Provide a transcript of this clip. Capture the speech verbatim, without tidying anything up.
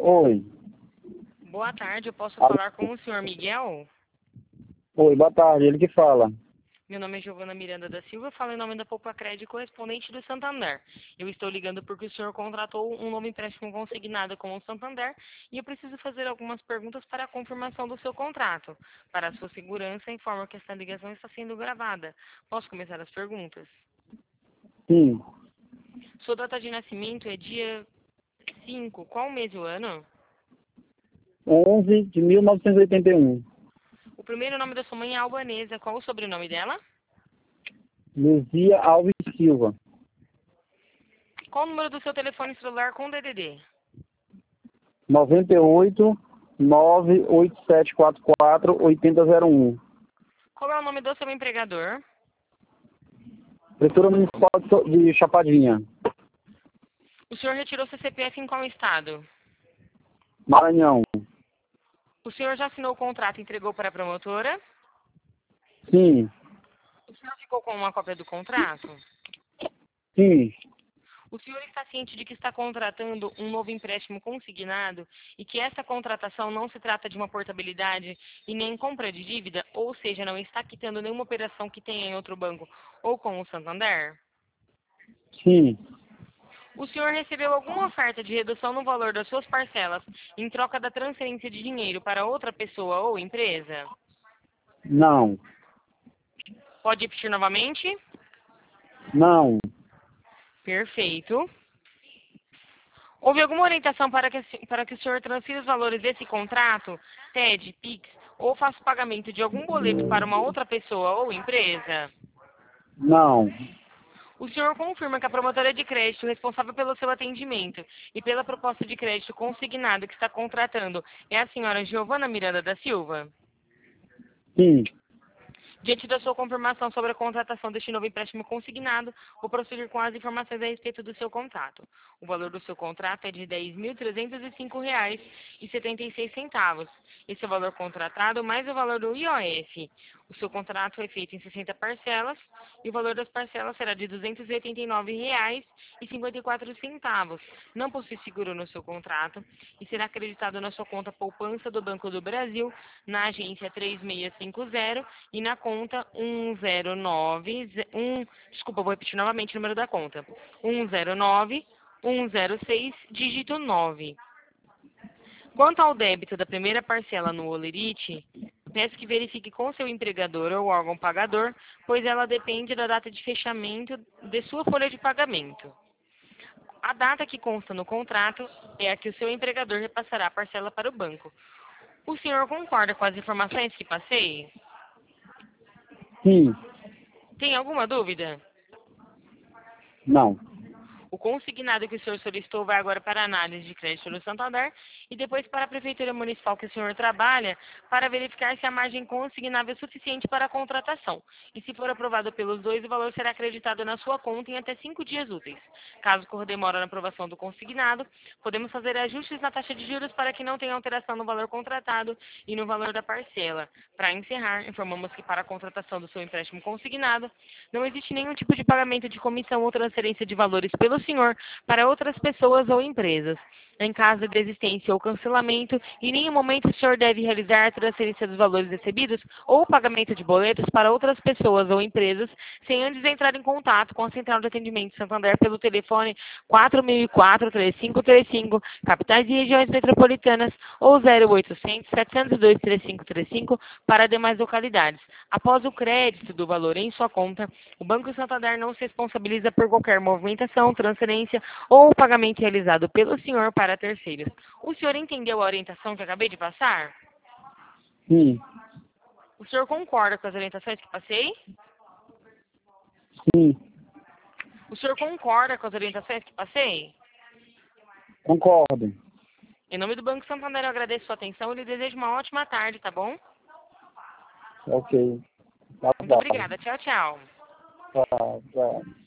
Oi. Boa tarde, eu posso Alô? falar com o senhor Miguel? Oi, boa tarde, ele que fala. Meu nome é Giovana Miranda da Silva, eu falo em nome da Poupa-Crédito, correspondente do Santander. Eu estou ligando porque o senhor contratou um novo empréstimo consignado com o Santander e eu preciso fazer algumas perguntas para a confirmação do seu contrato. Para a sua segurança, informo que esta ligação está sendo gravada. Posso começar as perguntas? Sim, Sua data de nascimento é dia cinco. Qual o mês e o ano? onze de mil novecentos e oitenta e um. O primeiro nome da sua mãe é albanesa. Qual o sobrenome dela? Luzia Alves Silva. Qual o número do seu telefone celular com D D D? noventa e oito, nove oito sete quatro quatro, oito zero zero um. Qual é o nome do seu empregador? Prefeitura Municipal de So- de Chapadinha. O senhor retirou seu C P F em qual estado? Maranhão. O senhor já assinou o contrato e entregou para a promotora? Sim, O senhor ficou com uma cópia do contrato? sim, O senhor está ciente de que está contratando um novo empréstimo consignado e que essa contratação não se trata de uma portabilidade e nem compra de dívida, ou seja, não está quitando nenhuma operação que tenha em outro banco ou com o Santander? sim. O senhor recebeu alguma oferta de redução no valor das suas parcelas em troca da transferência de dinheiro para outra pessoa ou empresa? Não, Pode repetir novamente? não, Perfeito. Houve alguma orientação para que, para que o senhor transfira os valores desse contrato, T E D, PIX, ou faça o pagamento de algum boleto para uma outra pessoa ou empresa? não. O senhor confirma que a promotora de crédito responsável pelo seu atendimento e pela proposta de crédito consignado que está contratando é a senhora Giovana Miranda da Silva? Sim, Diante da sua confirmação sobre a contratação deste novo empréstimo consignado, vou prosseguir com as informações a respeito do seu contrato. O valor do seu contrato é de dez mil trezentos e cinco reais e setenta e seis centavos. Esse é o valor contratado mais o valor do I O F. O seu contrato foi feito em sessenta parcelas e o valor das parcelas será de duzentos e oitenta e nove reais e cinquenta e quatro centavos. Não possui seguro no seu contrato e será acreditado na sua conta poupança do Banco do Brasil, na agência três seis cinco zero e na conta um zero nove, um, desculpa, vou repetir novamente o número da conta. um zero nove, um zero seis, dígito nove. Quanto ao débito da primeira parcela no Olerite, peço que verifique com seu empregador ou órgão pagador, pois ela depende da data de fechamento de sua folha de pagamento. A data que consta no contrato é a que o seu empregador repassará a parcela para o banco. O senhor concorda com as informações que passei? sim, Tem alguma dúvida? não. O consignado que o senhor solicitou vai agora para a análise de crédito no Santander e depois para a Prefeitura Municipal que o senhor trabalha para verificar se a margem consignável é suficiente para a contratação. E se for aprovado pelos dois, o valor será acreditado na sua conta em até cinco dias úteis. Caso ocorra demora na aprovação do consignado, podemos fazer ajustes na taxa de juros para que não tenha alteração no valor contratado e no valor da parcela. Para encerrar, informamos que para a contratação do seu empréstimo consignado, não existe nenhum tipo de pagamento de comissão ou transferência de valores pelo senhor para outras pessoas ou empresas. Em caso de existência ou cancelamento, em nenhum momento o senhor deve realizar a transferência dos valores recebidos ou pagamento de boletos para outras pessoas ou empresas, sem antes entrar em contato com a Central de Atendimento de Santander pelo telefone quatro mil e quatro, três cinco três cinco, capitais e regiões metropolitanas, ou zero oitocentos, setecentos e dois, três cinco três cinco para demais localidades. Após o crédito do valor em sua conta, o Banco Santander não se responsabiliza por qualquer movimentação, transferência ou pagamento realizado pelo senhor para terceiros. O senhor entendeu a orientação que acabei de passar? Sim, O senhor concorda com as orientações que passei? sim, O senhor concorda com as orientações que passei? concordo. Em nome do Banco Santander, eu agradeço sua atenção e lhe desejo uma ótima tarde, tá bom? Ok. Tá Muito bom. obrigada. Tchau, tchau. Tá, tá.